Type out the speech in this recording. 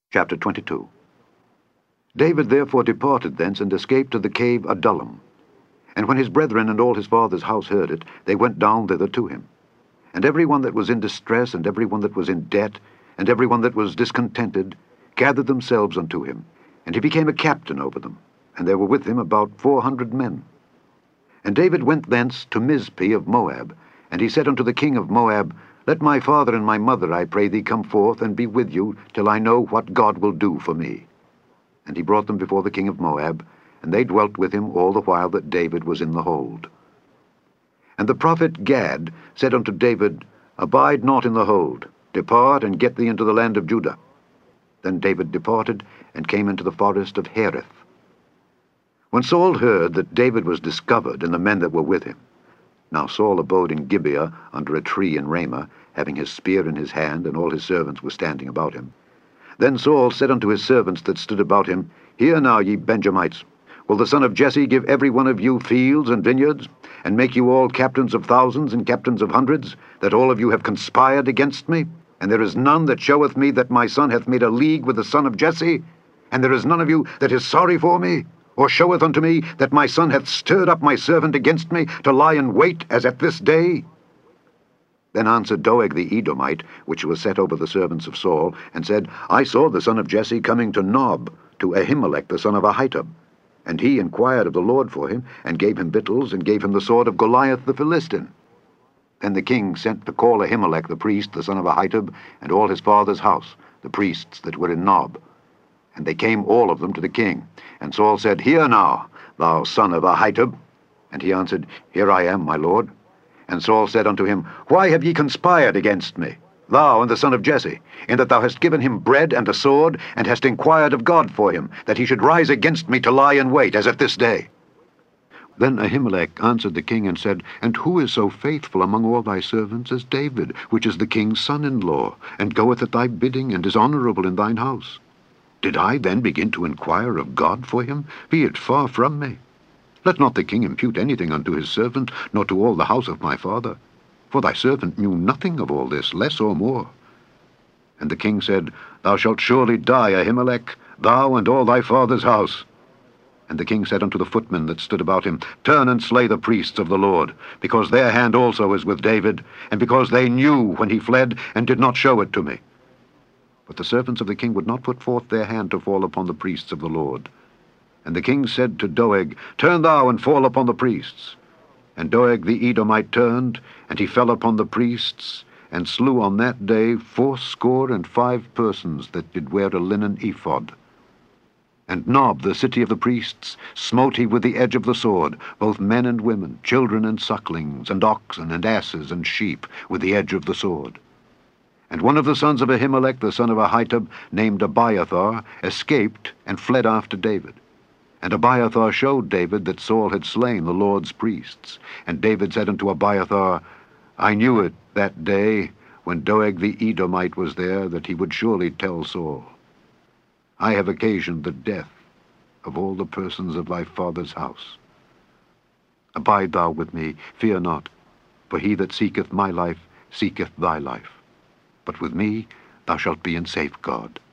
Chapter 22. David therefore departed thence, and escaped to the cave Adullam. And when his brethren and all his father's house heard it, they went down thither to him. And every one that was in distress, and every one that was in debt, and every one that was discontented, gathered themselves unto him. And he became a captain over them, and there were with him about 400 men. And David went thence to Mizpeh of Moab, and he said unto the king of Moab, Let my father and my mother, I pray thee, come forth and be with you, till I know what God will do for me. And he brought them before the king of Moab, and they dwelt with him all the while that David was in the hold. And the prophet Gad said unto David, Abide not in the hold, depart and get thee into the land of Judah. Then David departed, and came into the forest of Hereth. When Saul heard that David was discovered, and the men that were with him, now Saul abode in Gibeah under a tree in Ramah, having his spear in his hand, and all his servants were standing about him. Then Saul said unto his servants that stood about him, Hear now, ye Benjamites, will the son of Jesse give every one of you fields and vineyards, and make you all captains of thousands and captains of hundreds, that all of you have conspired against me? And there is none that showeth me that my son hath made a league with the son of Jesse? And there is none of you that is sorry for me? Or showeth unto me that my son hath stirred up my servant against me, to lie in wait as at this day? Then answered Doeg the Edomite, which was set over the servants of Saul, and said, I saw the son of Jesse coming to Nob, to Ahimelech the son of Ahitub. And he inquired of the Lord for him, and gave him victuals, and gave him the sword of Goliath the Philistine. Then the king sent to call Ahimelech the priest, the son of Ahitub, and all his father's house, the priests that were in Nob. And they came all of them to the king. And Saul said, Hear now, thou son of Ahitub. And he answered, Here I am, my lord. And Saul said unto him, Why have ye conspired against me, thou and the son of Jesse, in that thou hast given him bread and a sword, and hast inquired of God for him, that he should rise against me to lie in wait, as at this day? Then Ahimelech answered the king, and said, And who is so faithful among all thy servants as David, which is the king's son-in-law, and goeth at thy bidding, and is honorable in thine house? Did I then begin to inquire of God for him? Be it far from me. Let not the king impute anything unto his servant, nor to all the house of my father. For thy servant knew nothing of all this, less or more. And the king said, Thou shalt surely die, Ahimelech, thou and all thy father's house. And the king said unto the footmen that stood about him, Turn and slay the priests of the Lord, because their hand also is with David, and because they knew when he fled, and did not show it to me. But the servants of the king would not put forth their hand to fall upon the priests of the Lord. And the king said to Doeg, Turn thou and fall upon the priests. And Doeg the Edomite turned, and he fell upon the priests, and slew on that day 75 persons that did wear a linen ephod. And Nob, the city of the priests, smote he with the edge of the sword, both men and women, children and sucklings, and oxen, and asses, and sheep, with the edge of the sword. And one of the sons of Ahimelech, the son of Ahitub, named Abiathar, escaped, and fled after David. And Abiathar showed David that Saul had slain the Lord's priests. And David said unto Abiathar, I knew it that day, when Doeg the Edomite was there, that he would surely tell Saul, I have occasioned the death of all the persons of thy father's house. Abide thou with me, fear not, for he that seeketh my life seeketh thy life. But with me thou shalt be in safeguard.